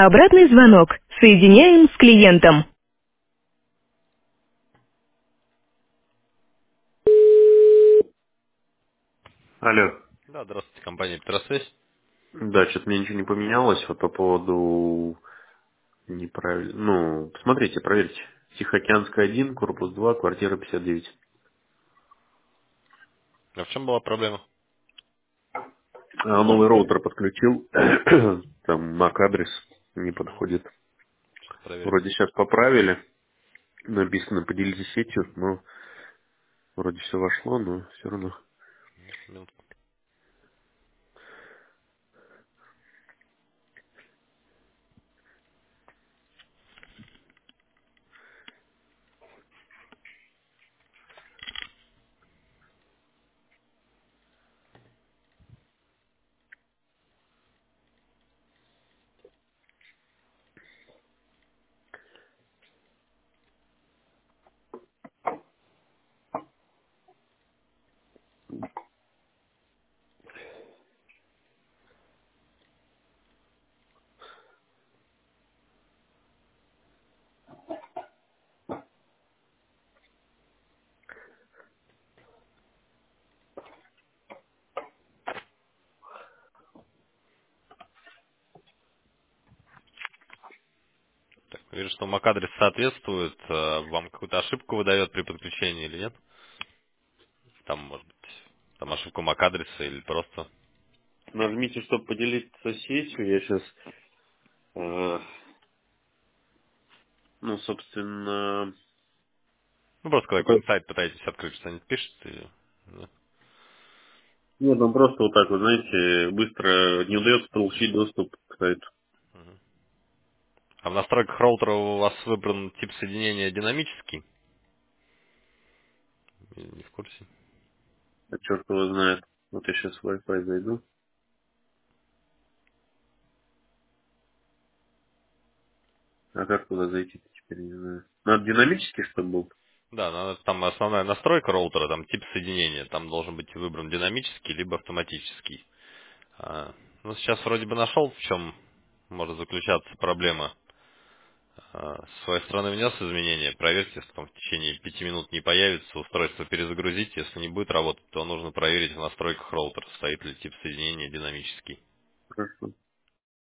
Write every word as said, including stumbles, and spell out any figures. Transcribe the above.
Обратный звонок. Соединяем с клиентом. Алло. Да, здравствуйте, компания Петросвязь. Да, что-то мне ничего не поменялось. Вот по поводу неправильно. Ну, посмотрите, проверьте. Тихоокеанская один, корпус два, квартира пятьдесят девять. А в чем была проблема? А, новый роутер подключил. Там мак адрес не Угу. подходит. Сейчас проверим. Вроде сейчас поправили. Написано поделитесь сетью, но вроде все вошло, но все равно. Минутку. Так, вижу, что мак адрес соответствует. а Вам какую-то ошибку выдает при подключении или нет? Там, может быть, там ошибка мак адреса или просто... Нажмите, чтобы поделиться сетью. Я сейчас, ну, собственно, Ну, просто когда это... какой-нибудь сайт пытаетесь открыть, что-нибудь пишете. и- да. Нет, он просто вот так, вот, знаете, быстро не удается получить доступ к сайту. А в настройках роутера у вас выбран тип соединения динамический? Я не в курсе. А черт его знает. Вот я сейчас в Wi-Fi зайду. А как туда зайти теперь, не знаю. Надо динамический, чтобы был. Да, надо- там основная настройка роутера, там тип соединения. Там должен быть выбран динамический либо автоматический. А, ну, сейчас вроде бы нашел, в чем может заключаться проблема. А, С своей стороны внес изменения. Проверьте, если там в течение пяти минут не появится, устройство перезагрузите. Если не будет работать, то нужно проверить в настройках роутера, стоит ли тип соединения динамический. Хорошо.